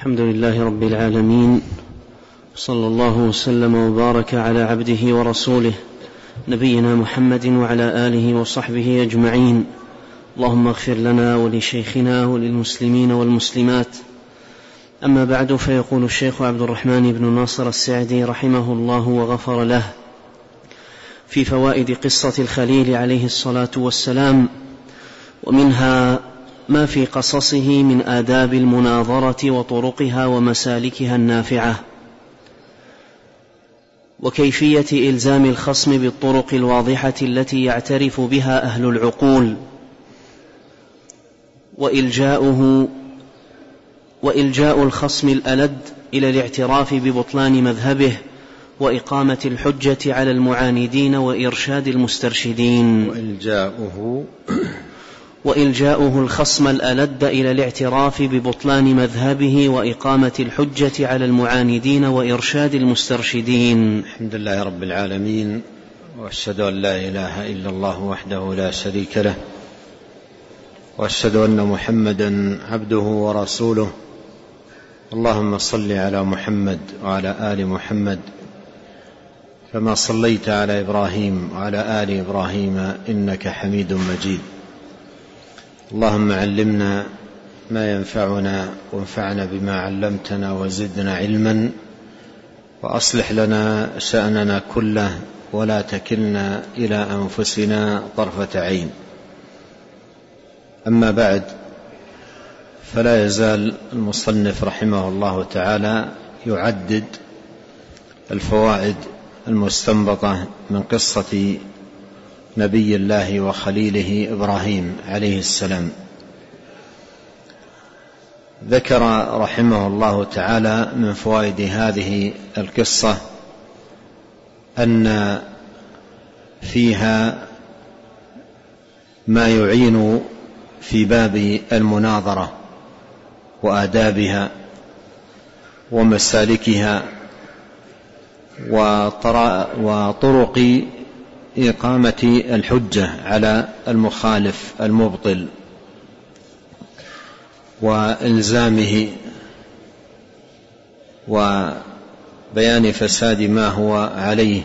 الحمد لله رب العالمين، صلى الله وسلم وبارك على عبده ورسوله نبينا محمد وعلى آله وصحبه أجمعين. اللهم اغفر لنا ولشيخنا وللمسلمين والمسلمات. أما بعد، فيقول الشيخ عبد الرحمن بن ناصر السعدي رحمه الله وغفر له في فوائد قصة الخليل عليه الصلاة والسلام، ومنها ما في قصصه من آداب المناظرة وطرقها ومسالكها النافعة، وكيفية إلزام الخصم بالطرق الواضحة التي يعترف بها أهل العقول، وإلجاء الخصم الألد إلى الاعتراف ببطلان مذهبه، وإقامة الحجة على المعاندين وإرشاد المسترشدين. وإلجاؤه الخصم الألد إلى الاعتراف ببطلان مذهبه وإقامة الحجة على المعاندين وإرشاد المسترشدين. الحمد لله رب العالمين، وأشهد أن لا إله إلا الله وحده لا شريك له، وأشهد أن محمدا عبده ورسوله. اللهم صل على محمد وعلى آل محمد كما صليت على إبراهيم وعلى آل إبراهيم إنك حميد مجيد. اللهم علمنا ما ينفعنا وانفعنا بما علمتنا وزدنا علما، وأصلح لنا شأننا كله ولا تكلنا إلى أنفسنا طرفة عين. أما بعد، فلا يزال المصنف رحمه الله تعالى يعدد الفوائد المستنبطة من قصة نبي الله وخليله إبراهيم عليه السلام. ذكر رحمه الله تعالى من فوائد هذه القصة أن فيها ما يعين في باب المناظرة وآدابها ومسالكها وطرق إقامة الحجة على المخالف المبطل وإلزامه وبيان فساد ما هو عليه.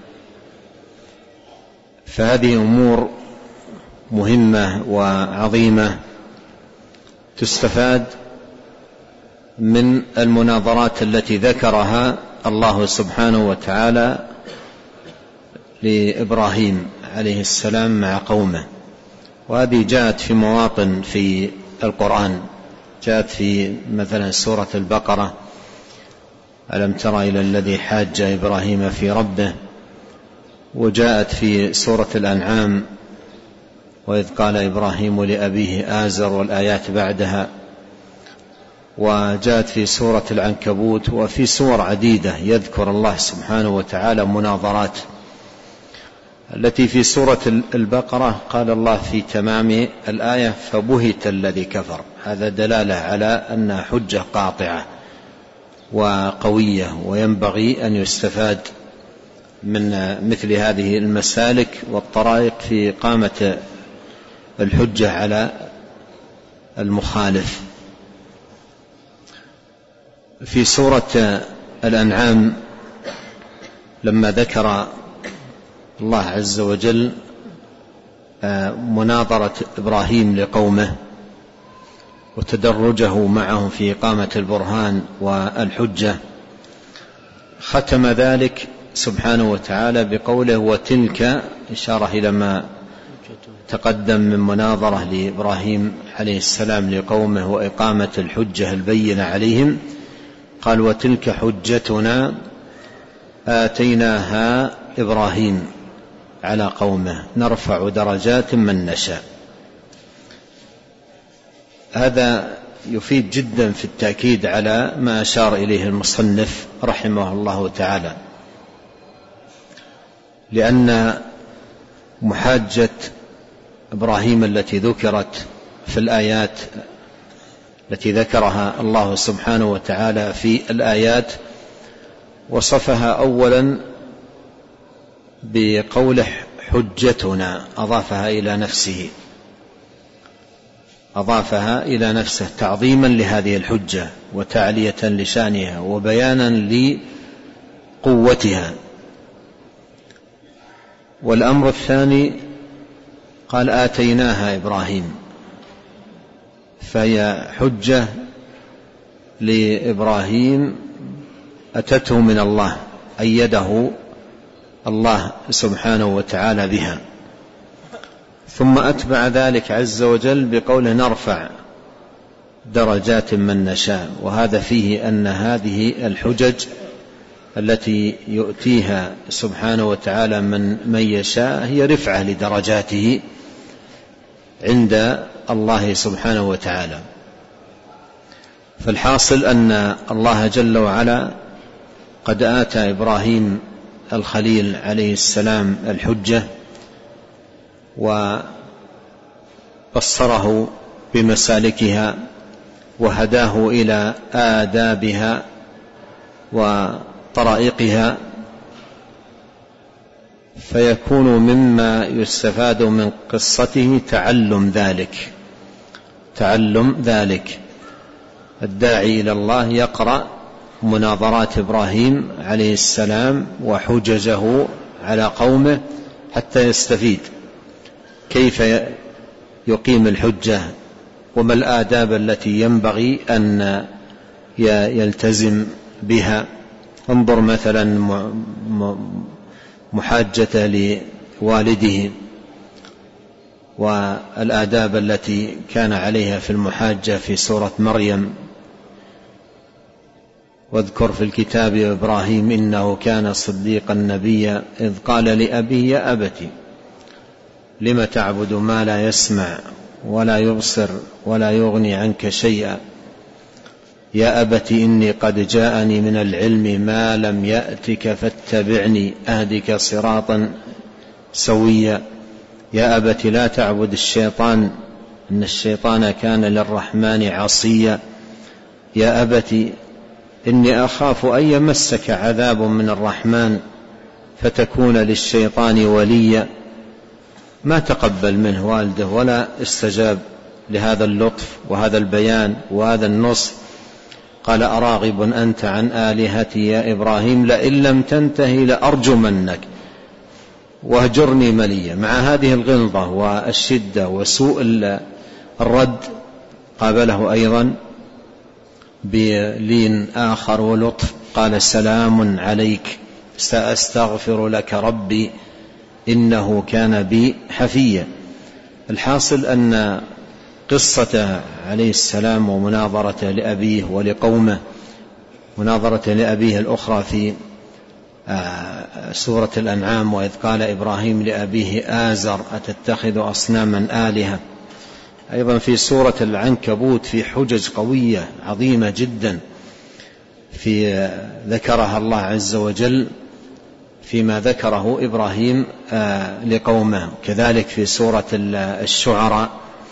فهذه أمور مهمة وعظيمة تستفاد من المناظرات التي ذكرها الله سبحانه وتعالى لإبراهيم عليه السلام مع قومه. وهذه جاءت في مواطن في القرآن، جاءت في مثلا سورة البقرة: ألم تر إلى الذي حاج إبراهيم في ربه، وجاءت في سورة الأنعام: وإذ قال إبراهيم لأبيه آزر، والآيات بعدها، وجاءت في سورة العنكبوت، وفي سور عديدة يذكر الله سبحانه وتعالى مناظرات. التي في سورة البقرة قال الله في تمام الآية: فبهت الذي كفر. هذا دلالة على أنها حجة قاطعة وقوية، وينبغي أن يستفاد من مثل هذه المسالك والطرائق في إقامة الحجة على المخالف. في سورة الأنعام لما ذكر الله عز وجل مناظرة إبراهيم لقومه وتدرجه معهم في إقامة البرهان والحجة، ختم ذلك سبحانه وتعالى بقوله: وتلك، إشارة إلى ما تقدم من مناظرة لإبراهيم عليه السلام لقومه وإقامة الحجة البينة عليهم. قال: وتلك حجتنا آتيناها إبراهيم على قومه نرفع درجات من نشاء. هذا يفيد جدا في التأكيد على ما أشار إليه المصنف رحمه الله تعالى، لأن محاجة إبراهيم التي ذكرت في الآيات التي ذكرها الله سبحانه وتعالى في الآيات وصفها أولا بقوله حجتنا، أضافها إلى نفسه، أضافها إلى نفسه تعظيما لهذه الحجة وتعلية لشانها وبيانا لقوتها. والأمر الثاني قال آتيناها إبراهيم، فهي حجة لإبراهيم أتته من الله، أيده الله سبحانه وتعالى بها. ثم أتبع ذلك عز وجل بقوله نرفع درجات من نشاء، وهذا فيه أن هذه الحجج التي يؤتيها سبحانه وتعالى من يشاء هي رفعة لدرجاته عند الله سبحانه وتعالى. فالحاصل أن الله جل وعلا قد آتى إبراهيم الخليل عليه السلام الحجة، وبصره بمسالكها وهداه إلى آدابها وطرائقها، فيكون مما يستفاد من قصته تعلم ذلك. الداعي إلى الله يقرأ مناظرات إبراهيم عليه السلام وحججه على قومه حتى يستفيد كيف يقيم الحجة وما الآداب التي ينبغي أن يلتزم بها. انظر مثلا محاجته لوالده والآداب التي كان عليها في المحاجة في سورة مريم: واذكر في الكتاب إبراهيم إنه كان صديقا نبيا إذ قال لأبيه يا أبت لم تعبد ما لا يسمع ولا يبصر ولا يغني عنك شيئا يا أبت إني قد جاءني من العلم ما لم يأتك فاتبعني أهدك صراطا سويا يا أبت لا تعبد الشيطان إن الشيطان كان للرحمن عصيا يا أبت إني أخاف أن يمسك عذاب من الرحمن فتكون للشيطان وليا. ما تقبل منه والده ولا استجاب لهذا اللطف وهذا البيان وهذا النصح. قال أراغب أنت عن آلهتي يا إبراهيم لئن لم تنتهي لأرجمنك واهجرني مليا. مع هذه الغلظة والشدة وسوء الرد قابله أيضا بلين آخر ولطف، قال سلام عليك سأستغفر لك ربي إنه كان بي حفيا. الحاصل أن قصة عليه السلام ومناظرة لأبيه ولقومه، مناظرة لأبيه الأخرى في سورة الأنعام: وإذ قال إبراهيم لأبيه آزر أتتخذ أصناما آلهة. أيضا في سورة العنكبوت في حجج قوية عظيمة جدا ذكرها الله عز وجل فيما ذكره إبراهيم لقومه. كذلك في سورة الشعراء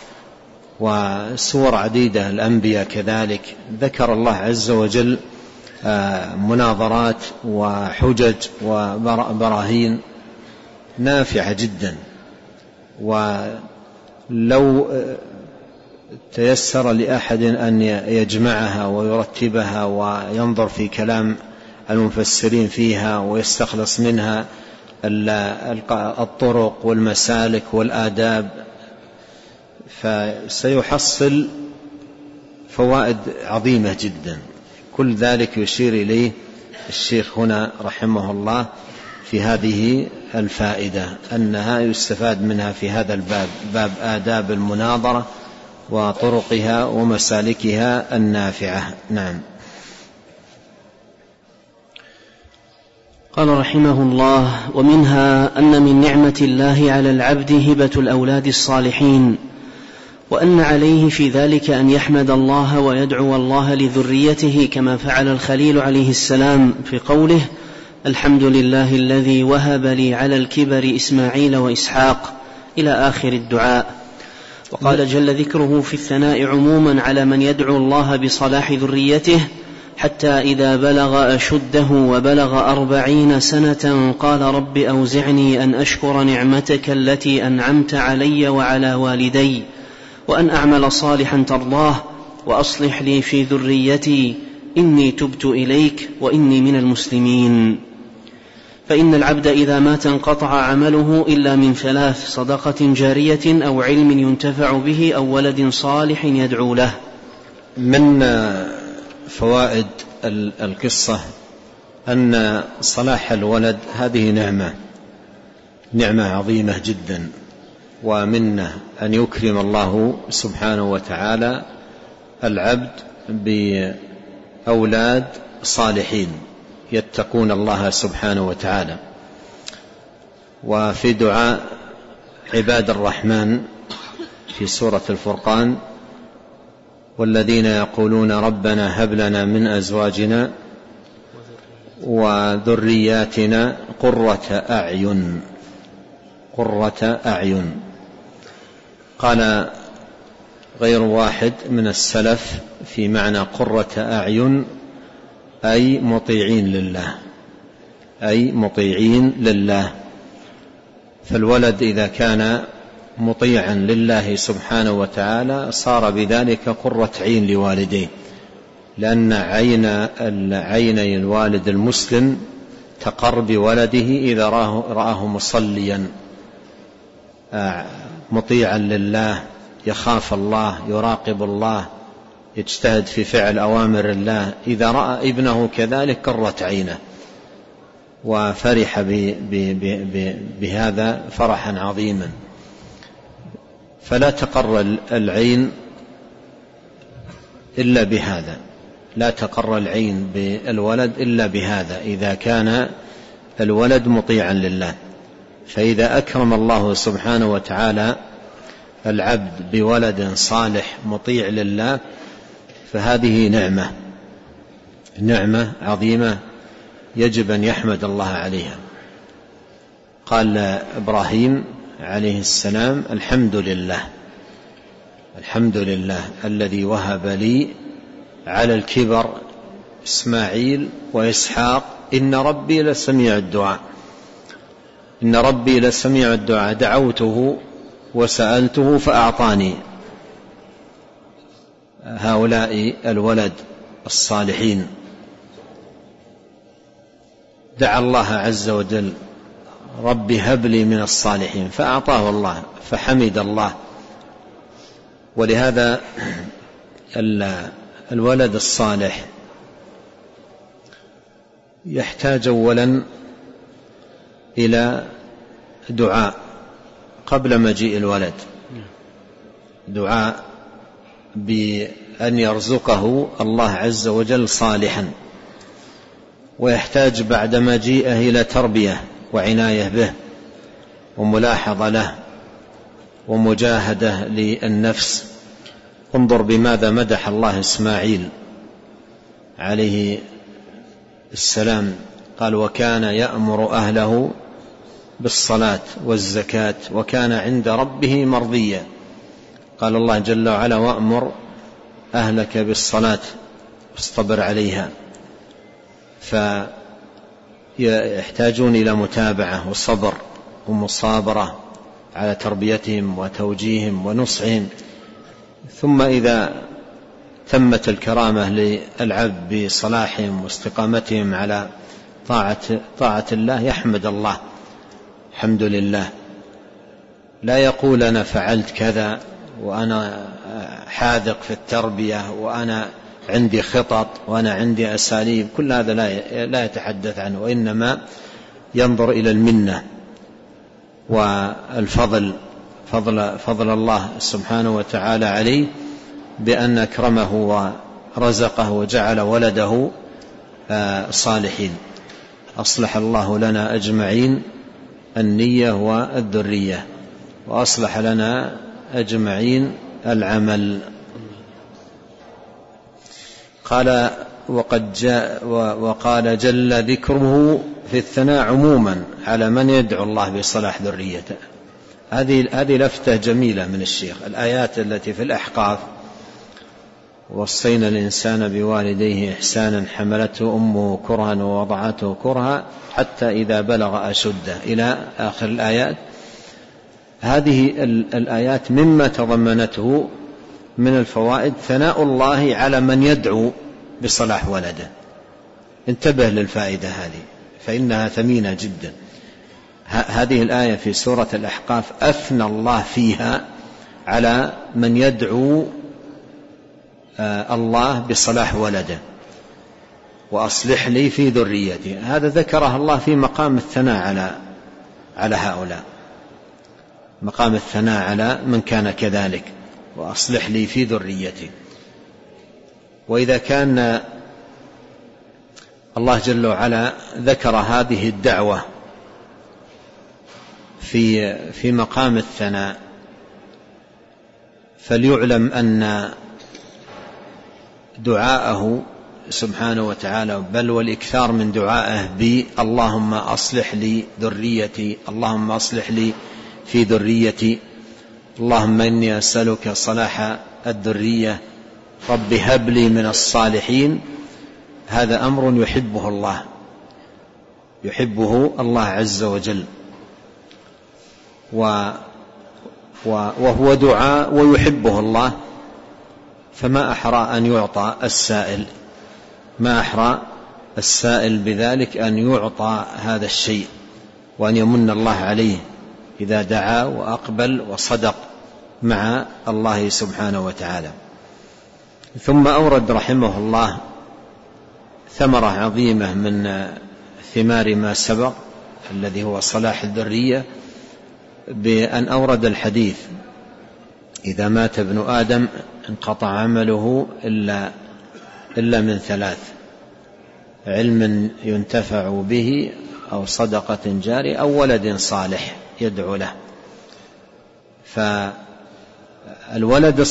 وسور عديدة الأنبياء كذلك ذكر الله عز وجل مناظرات وحجج وبراهين نافعة جدا. ولو تيسر لأحد أن يجمعها ويرتبها وينظر في كلام المفسرين فيها ويستخلص منها الطرق والمسالك والآداب فسيحصل فوائد عظيمة جدا. كل ذلك يشير إليه الشيخ هنا رحمه الله في هذه الفائدة أنها يستفاد منها في هذا الباب، باب آداب المناظرة وطرقها ومسالكها النافعة. نعم. قال رحمه الله: ومنها أن من نعمة الله على العبد هبة الأولاد الصالحين، وأن عليه في ذلك أن يحمد الله ويدعو الله لذريته كما فعل الخليل عليه السلام في قوله: الحمد لله الذي وهب لي على الكبر إسماعيل وإسحاق إلى آخر الدعاء. وقال جل ذكره في الثناء عموما على من يدعو الله بصلاح ذريته: حتى إذا بلغ أشده وبلغ 40 سنة قال رب أوزعني أن أشكر نعمتك التي أنعمت علي وعلى والدي وأن أعمل صالحا ترضاه وأصلح لي في ذريتي إني تبت إليك وإني من المسلمين. فإن العبد إذا مات انقطع عمله إلا من 3: صدقة جارية أو علم ينتفع به أو ولد صالح يدعو له. من فوائد القصة أن صلاح الولد هذه نعمة عظيمة جدا، ومنه أن يكرم الله سبحانه وتعالى العبد بأولاد صالحين يتقون الله سبحانه وتعالى. وفي دعاء عباد الرحمن في سورة الفرقان: والذين يقولون ربنا هب لنا من أزواجنا وذرياتنا قرة أعين. قال غير واحد من السلف في معنى قرة أعين أي مطيعين لله. فالولد إذا كان مطيعا لله سبحانه وتعالى صار بذلك قرة عين لوالديه، لأن عيني الوالد المسلم تقر بولده إذا رآه مصليا مطيعا لله، يخاف الله، يراقب الله، يجتهد في فعل أوامر الله. إذا رأى ابنه كذلك قرت عينه وفرح بهذا فرحا عظيما. فلا تقر العين إلا بهذا، لا تقر العين بالولد إلا بهذا، إذا كان الولد مطيعا لله. فإذا أكرم الله سبحانه وتعالى العبد بولد صالح مطيع لله فهذه نعمة عظيمة يجب أن يحمد الله عليها. قال إبراهيم عليه السلام: الحمد لله الذي وهب لي على الكبر إسماعيل وإسحاق إن ربي لسميع الدعاء دعوته وسألته فأعطاني. هؤلاء الولد الصالحين دعا الله عز وجل: ربي هب لي من الصالحين، فأعطاه الله، فحمد الله. ولهذا الولد الصالح يحتاج أولا إلى دعاء قبل مجيء الولد، دعاء بأن يرزقه الله عز وجل صالحا، ويحتاج بعد مجيئه إلى تربية وعناية به وملاحظة له ومجاهدة للنفس. انظر بماذا مدح الله إسماعيل عليه السلام، قال: وكان يأمر أهله بالصلاة والزكاة وكان عند ربه مرضيا. قال الله جل وعلا: وأمر أهلك بالصلاة واصطبر عليها. فيحتاجون إلى متابعة وصبر ومصابرة على تربيتهم وتوجيههم ونصحهم. ثم إذا تمت الكرامة للعبد بصلاحهم واستقامتهم على طاعة الله يحمد الله، الحمد لله، لا يقول أنا فعلت كذا وأنا حاذق في التربية وأنا عندي خطط وأنا عندي أساليب، كل هذا لا يتحدث عنه، وإنما ينظر إلى المنة والفضل، فضل الله سبحانه وتعالى عليه بأن أكرمه ورزقه وجعل ولده صالحين. أصلح الله لنا أجمعين النية والذرية، وأصلح لنا أجمعين العمل. قال: وقال جل ذكره في الثناء عموما على من يدعو الله بصلاح ذريته. هذه لفتة جميلة من الشيخ. الآيات التي في الأحقاف: وصينا الإنسان بوالديه إحسانا حملته أمه كرها ووضعته كرها حتى إذا بلغ أشده، إلى آخر الآيات. هذه الآيات مما تضمنته من الفوائد ثناء الله على من يدعو بصلاح ولده. انتبه للفائدة هذه فإنها ثمينة جدا. هذه الآية في سورة الأحقاف أثنى الله فيها على من يدعو الله بصلاح ولده، وأصلح لي في ذريتي. هذا ذكره الله في مقام الثناء على هؤلاء، مقام الثناء على من كان كذلك، وأصلح لي في ذريتي. وإذا كان الله جل وعلا ذكر هذه الدعوة في مقام الثناء، فليعلم أن دعاءه سبحانه وتعالى بل والإكثار من دعائه اللهم أصلح لي ذريتي، اللهم أصلح لي في ذريتي، اللهم إني أسألك صلاح الذرية، رب هب لي من الصالحين. هذا أمر يحبه الله عز وجل، وهو دعاء ويحبه الله، فما أحرى أن يعطى السائل، ما أحرى السائل بذلك أن يعطى هذا الشيء، وأن يمن الله عليه إذا دعا وأقبل وصدق مع الله سبحانه وتعالى. ثم أورد رحمه الله ثمرة عظيمة من ثمار ما سبق الذي هو صلاح الذرية، بأن أورد الحديث: إذا مات ابن آدم انقطع عمله إلا من ثلاث: علم ينتفع به، أو صدقة جارية، أو ولد صالح يدعو له. فالولد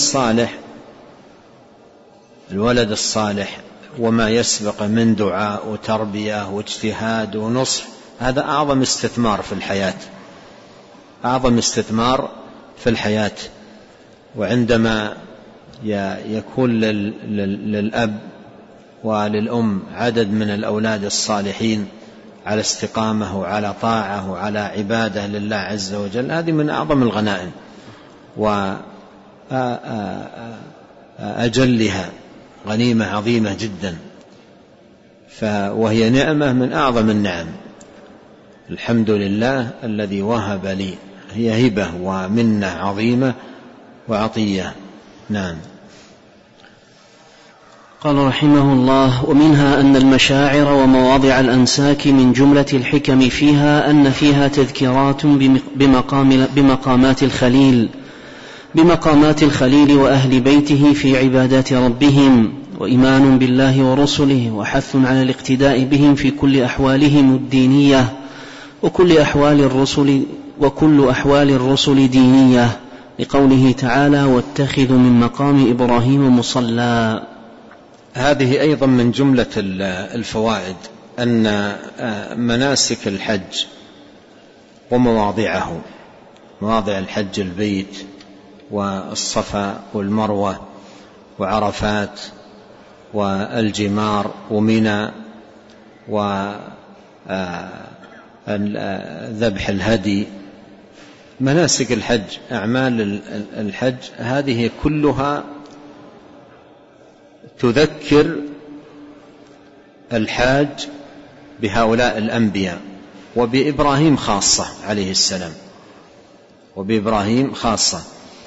الصالح وما يسبق من دعاء وتربية واجتهاد ونصح، هذا أعظم استثمار في الحياة، أعظم استثمار في الحياة. وعندما يكون للأب وللأم عدد من الأولاد الصالحين على استقامة وعلى طاعة وعلى عبادة لله عز وجل، هذه من أعظم الغنائم وأجلها، غنيمة عظيمة جدا، وهي نعمة من أعظم النعم. الحمد لله الذي وهب لي، هي هبة ومنة عظيمة وعطية. نعم. قال رحمه الله: ومنها أن المشاعر ومواضع الأنساك من جملة الحكم فيها أن فيها تذكيرات بمقامات الخليل وأهل بيته في عبادات ربهم، وإيمان بالله ورسله، وحث على الاقتداء بهم في كل أحوالهم الدينية، وكل أحوال الرسل دينية، لقوله تعالى: واتخذوا من مقام إبراهيم مصلى. هذه أيضا من جملة الفوائد أن مناسك الحج ومواضعه، مواضع الحج البيت والصفا والمروة وعرفات والجمار ومنى وذبح الهدي، مناسك الحج، أعمال الحج، هذه كلها تذكر الحاج بهؤلاء الأنبياء، وبإبراهيم خاصة عليه السلام، وبإبراهيم خاصة.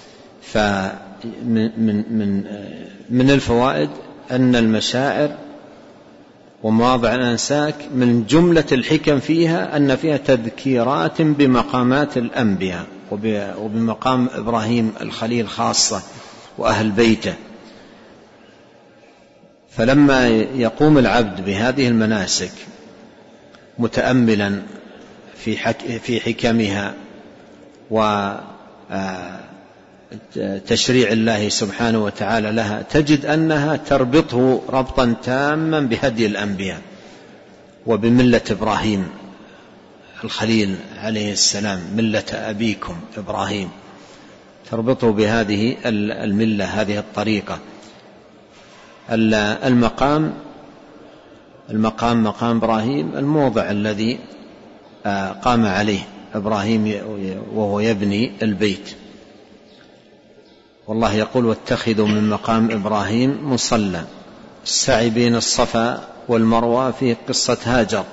من الفوائد أن المشاعر ومواضع الأنساك من جملة الحكم فيها أن فيها تذكيرات بمقامات الأنبياء، وبمقام إبراهيم الخليل خاصة وأهل بيته. فلما يقوم العبد بهذه المناسك متأملا في حكمها وتشريع الله سبحانه وتعالى لها، تجد أنها تربطه ربطا تاما بهدي الأنبياء وبملة إبراهيم الخليل عليه السلام، ملة أبيكم إبراهيم، تربطه بهذه الملة، هذه الطريقة. المقام مقام إبراهيم، الموضع الذي قام عليه إبراهيم وهو يبني البيت. والله يقول واتخذوا من مقام إبراهيم مصلى. السعي بين الصفا والمروة في قصة هاجر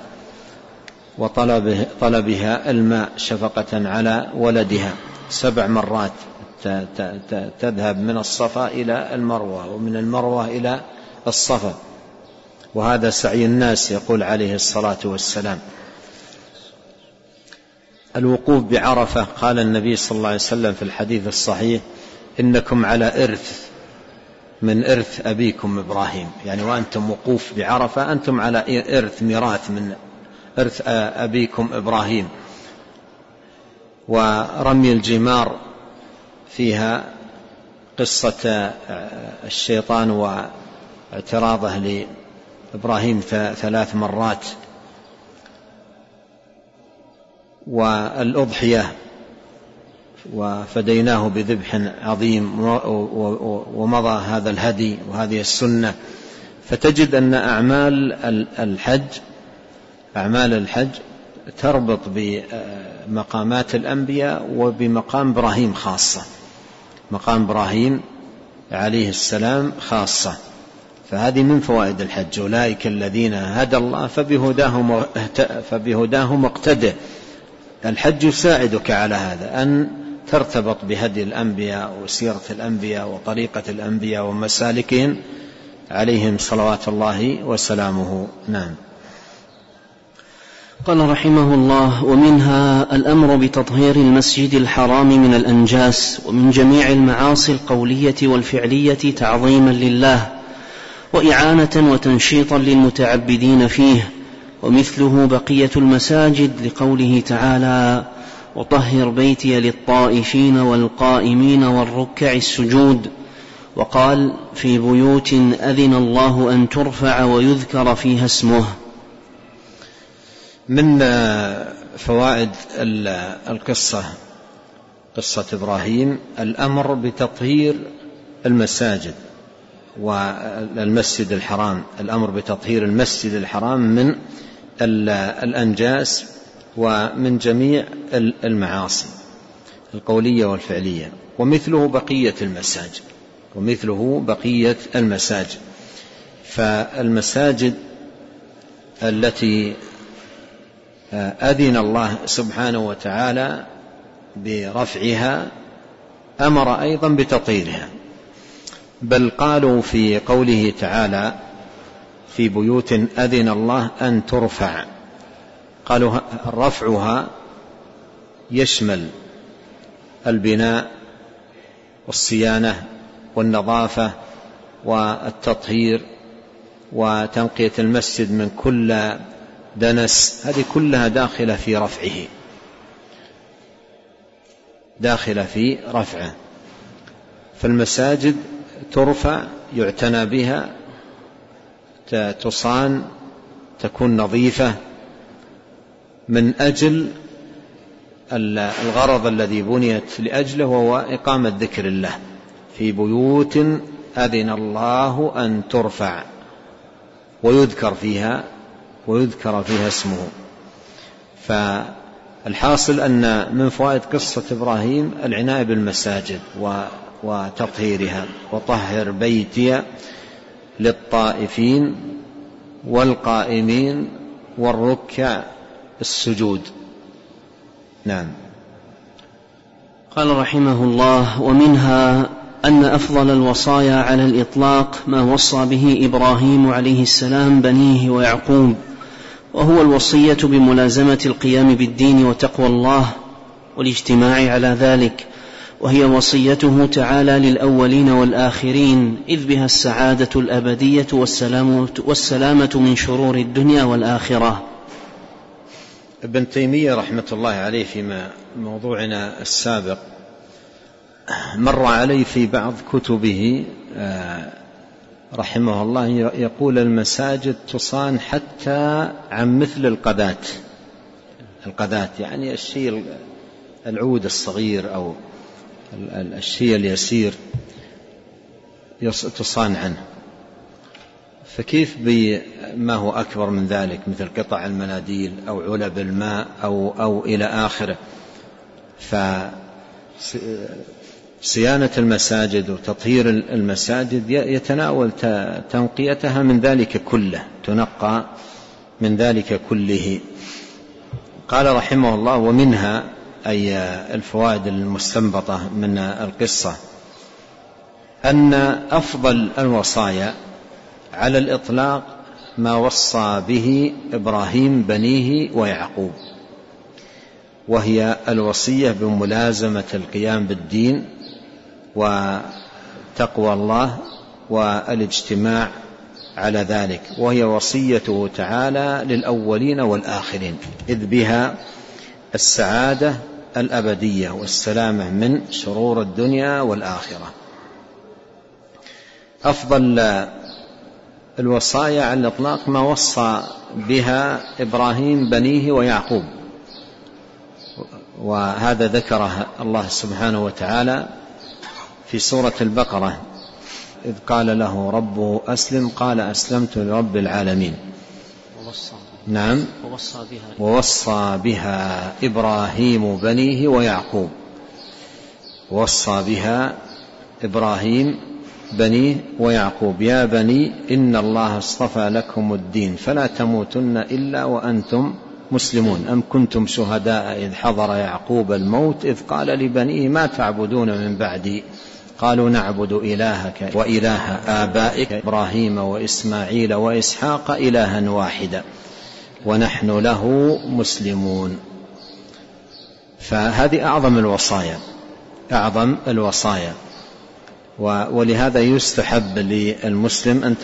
وطلبها الماء شفقة على ولدها 7 مرات تذهب من الصفا إلى المروة ومن المروة إلى الصفا، وهذا سعي الناس يقول عليه الصلاة والسلام. الوقوف بعرفة قال النبي صلى الله عليه وسلم في الحديث الصحيح إنكم على إرث من إرث أبيكم إبراهيم، يعني وأنتم وقوف بعرفة أنتم على إرث ميراث من إرث أبيكم إبراهيم. ورمي الجمار فيها قصة الشيطان واعتراضه لإبراهيم 3 مرات. والأضحية وفديناه بذبح عظيم ومضى هذا الهدي وهذه السنة. فتجد أن أعمال الحج تربط بمقامات الأنبياء وبمقام إبراهيم خاصة، مقام إبراهيم عليه السلام خاصة. فهذه من فوائد الحج. أولئك الذين هدى الله فبهداهم اقتدى. الحج يساعدك على هذا، أن ترتبط بهدي الأنبياء وسيرة الأنبياء وطريقة الأنبياء ومسالكهم عليهم صلوات الله وسلامه. نعم. قال رحمه الله: ومنها الأمر بتطهير المسجد الحرام من الأنجاس ومن جميع المعاصي القولية والفعلية تعظيما لله وإعانة وتنشيطا للمتعبدين فيه. ومثله بقية المساجد لقوله تعالى: وطهر بيتي للطائفين والقائمين والركع السجود. وقال: في بيوت أذن الله أن ترفع ويذكر فيها اسمه. من فوائد القصة، قصة إبراهيم، الأمر بتطهير المساجد والمسجد الحرام، الأمر بتطهير المسجد الحرام من الأنجاس ومن جميع المعاصي القولية والفعلية. ومثله بقية المساجد. فالمساجد التي أذن الله سبحانه وتعالى برفعها أمر أيضا بتطهيرها، بل قالوا في قوله تعالى: في بيوت أذن الله أن ترفع، قالوا رفعها يشمل البناء والصيانة والنظافة والتطهير وتنقية المسجد من كل دنس، هذه كلها داخلة في رفعه. فالمساجد ترفع، يعتنى بها، تصان، تكون نظيفة من أجل الغرض الذي بنيت لأجله، وهو إقامة ذكر الله. في بيوت أذن الله أن ترفع ويذكر فيها اسمه. فالحاصل أن من فوائد قصة إبراهيم العناية بالمساجد وتطهيرها. وطهر بيتي للطائفين والقائمين والركع السجود. نعم. قال رحمه الله: ومنها أن أفضل الوصايا على الإطلاق ما وصى به إبراهيم عليه السلام بنيه ويعقوب، وهو الوصية بملازمة القيام بالدين وتقوى الله والاجتماع على ذلك، وهي وصيته تعالى للأولين والآخرين، إذ بها السعادة الأبدية والسلامة من شرور الدنيا والآخرة. ابن تيمية رحمة الله عليه في موضوعنا السابق مر عليه في بعض كتبه رحمه الله يقول: المساجد تصان حتى عن مثل القذاة، يعني الشيء العود الصغير أو الشيء اليسير تصان عنه، فكيف بما هو أكبر من ذلك مثل قطع المناديل أو علب الماء أو إلى آخره. صيانة المساجد وتطهير المساجد يتناول تنقيتها من ذلك كله، تنقى من ذلك كله. قال رحمه الله: ومنها أي الفوائد المستنبطة من القصة أن أفضل الوصايا على الإطلاق ما وصى به إبراهيم بنيه ويعقوب، وهي الوصية بملازمة القيام بالدين وتقوى الله والاجتماع على ذلك، وهي وصيته تعالى للأولين والآخرين، إذ بها السعادة الأبدية والسلامة من شرور الدنيا والآخرة. أفضل الوصايا على الإطلاق ما وصى بها إبراهيم بنيه ويعقوب، وهذا ذكره الله سبحانه وتعالى في سورة البقرة، إذ قال له ربه أسلم قال أسلمت لرب العالمين. نعم، ووصى بها إبراهيم بنيه ويعقوب، وصى بها إبراهيم بنيه ويعقوب: يا بني إن الله اصطفى لكم الدين فلا تموتن إلا وأنتم مسلمون، أم كنتم شهداء إذ حضر يعقوب الموت إذ قال لبنيه ما تعبدون من بعدي قالوا نعبد إلهك وإله آبائك إبراهيم وإسماعيل وإسحاق إلها واحدا ونحن له مسلمون. فهذه أعظم الوصايا، ولهذا يستحب للمسلم أن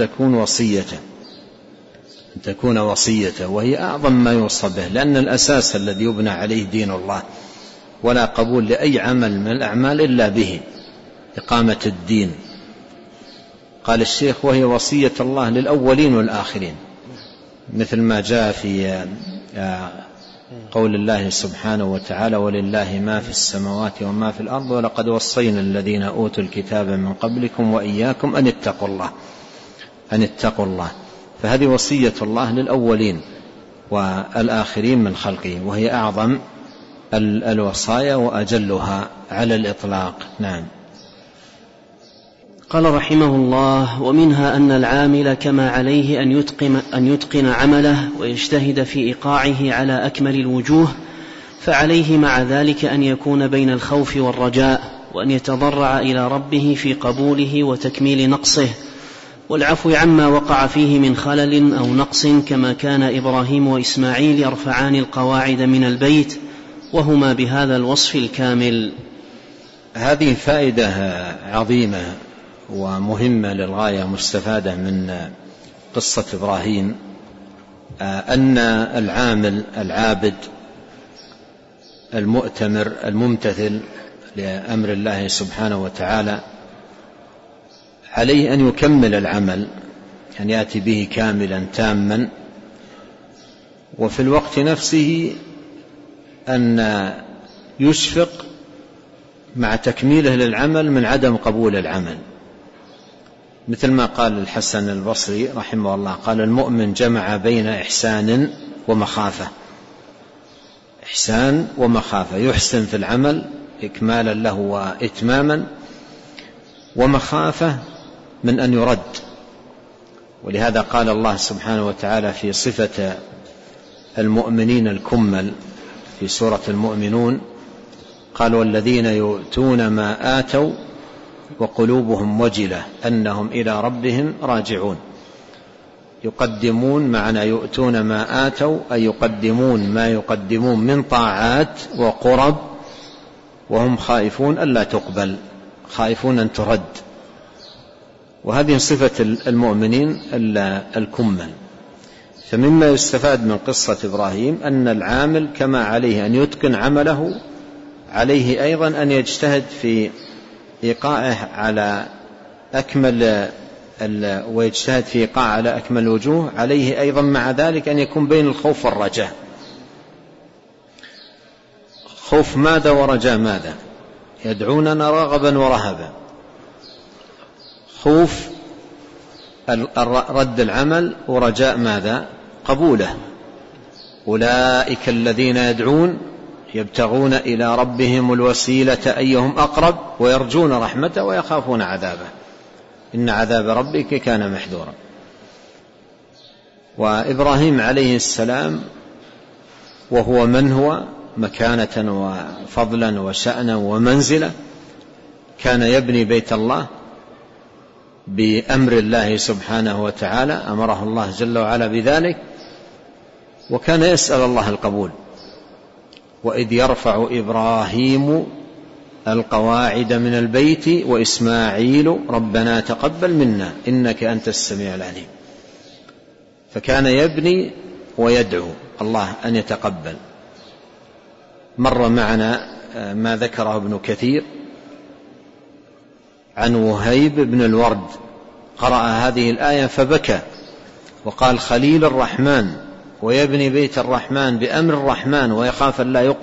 تكون وصيته، وهي أعظم ما يوصى به، لأن الأساس الذي يبنى عليه دين الله، ولا قبول لأي عمل من الأعمال إلا به، إقامة الدين. قال الشيخ: وهي وصية الله للأولين والآخرين، مثل ما جاء في قول الله سبحانه وتعالى: ولله ما في السماوات وما في الأرض ولقد وصينا الذين أوتوا الكتاب من قبلكم وإياكم أن اتقوا الله. فهذه وصية الله للأولين والآخرين من خلقه، وهي أعظم الوصايا وأجلها على الإطلاق. نعم. قال رحمه الله: ومنها أن العامل كما عليه أن يتقن عمله ويجتهد في إيقاعه على أكمل الوجوه، فعليه مع ذلك أن يكون بين الخوف والرجاء، وأن يتضرع إلى ربه في قبوله وتكميل نقصه والعفو عما وقع فيه من خلل أو نقص، كما كان إبراهيم وإسماعيل يرفعان القواعد من البيت وهما بهذا الوصف الكامل. هذه فائدة عظيمة ومهمة للغاية، مستفادة من قصة إبراهيم، أن العامل العابد المؤتمر الممتثل لأمر الله سبحانه وتعالى عليه أن يكمل العمل، أن يأتي به كاملا تاما، وفي الوقت نفسه أن يشفق مع تكميله للعمل من عدم قبول العمل، مثل ما قال الحسن البصري رحمه الله، قال: المؤمن جمع بين إحسان ومخافة، إحسان ومخافة، يحسن في العمل إكمالا له وإتماما، ومخافة من أن يرد. ولهذا قال الله سبحانه وتعالى في صفة المؤمنين الكمل في سورة المؤمنون، قال: والذين يؤتون ما آتوا وقلوبهم وجلة أنهم إلى ربهم راجعون. يقدمون، معنى يؤتون ما آتوا أي يقدمون ما يقدمون من طاعات وقرب، وهم خائفون ألا تقبل، خائفون أن ترد. وهذه صفة المؤمنين الكمل. فمما يستفاد من قصة إبراهيم أن العامل كما عليه أن يتقن عمله، عليه أيضا أن يجتهد في إيقاعه على أكمل ويجتهد في إيقاع على أكمل الوجوه، عليه أيضا مع ذلك أن يكون بين الخوف والرجاء. خوف ماذا ورجاء ماذا؟ يدعوننا رغبا ورهبا. خوف رد العمل، ورجاء ماذا؟ قبوله. أولئك الذين يدعون يبتغون إلى ربهم الوسيلة أيهم أقرب ويرجون رحمته ويخافون عذابه إن عذاب ربك كان محذورا. وإبراهيم عليه السلام وهو من هو مكانة وفضلا وشأنا ومنزلة كان يبني بيت الله بأمر الله سبحانه وتعالى، أمره الله جل وعلا بذلك، وكان يسأل الله القبول. وإذ يرفع إبراهيم القواعد من البيت وإسماعيل ربنا تقبل منا إنك أنت السميع العليم. فكان يبني ويدعو الله أن يتقبل. مر معنا ما ذكره ابن كثير عن وهيب بن الورد قرأ هذه الآية فبكى وقال خليل الرحمن ويبني بيت الرحمن بأمر الرحمن ويخاف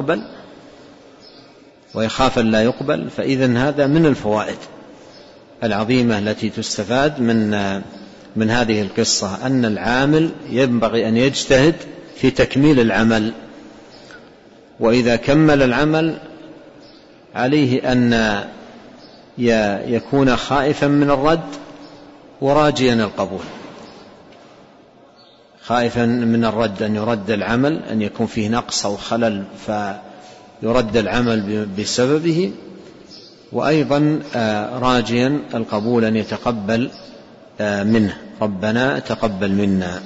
أن لا يقبل. فإذن هذا من الفوائد العظيمة التي تستفاد من هذه القصة، أن العامل ينبغي أن يجتهد في تكميل العمل، وإذا كمل العمل عليه أن يكون خائفا من الرد وراجيا القبول. خائفا من الرد أن يرد العمل، أن يكون فيه نقص أو خلل فيرد العمل بسببه، وأيضا راجيا القبول أن يتقبل منه ربنا تقبل منا.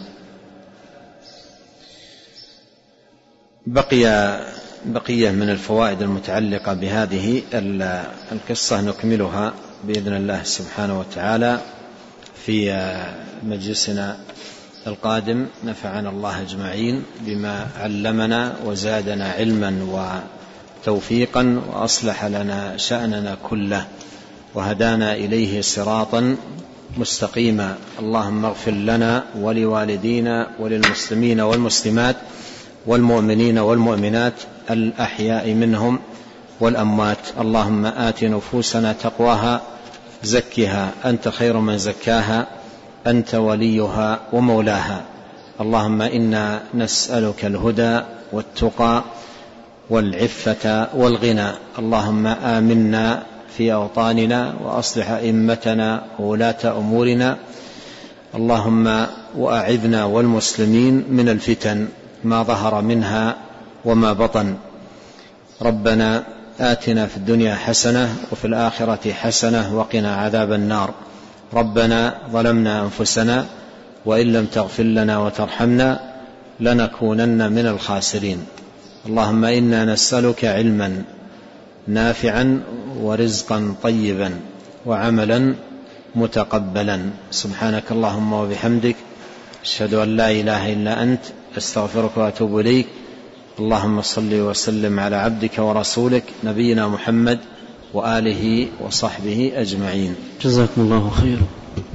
بقية من الفوائد المتعلقة بهذه القصة نكملها بإذن الله سبحانه وتعالى في مجلسنا القادم. نفعنا الله أجمعين بما علمنا وزادنا علما وتوفيقا وأصلح لنا شأننا كله وهدانا إليه صراطا مستقيما. اللهم اغفر لنا ولوالدينا وللمسلمين والمسلمات والمؤمنين والمؤمنات الأحياء منهم والأموات. اللهم آت نفوسنا تقواها زكها أنت خير من زكاها أنت وليها ومولاها. اللهم إنا نسألك الهدى والتقى والعفة والغنى. اللهم آمنا في أوطاننا وأصلح أئمتنا وولاة أمورنا. اللهم وأعذنا والمسلمين من الفتن ما ظهر منها وما بطن. ربنا آتنا في الدنيا حسنة وفي الآخرة حسنة وقنا عذاب النار. ربنا ظلمنا أنفسنا وإن لم تغفر لنا وترحمنا لنكونن من الخاسرين. اللهم إنا نسألك علما نافعا ورزقا طيبا وعملا متقبلا. سبحانك اللهم وبحمدك أشهد أن لا إله إلا أنت أستغفرك وأتوب إليك. اللهم صل وسلم على عبدك ورسولك نبينا محمد وآله وصحبه أجمعين. جزاكم الله خيرا.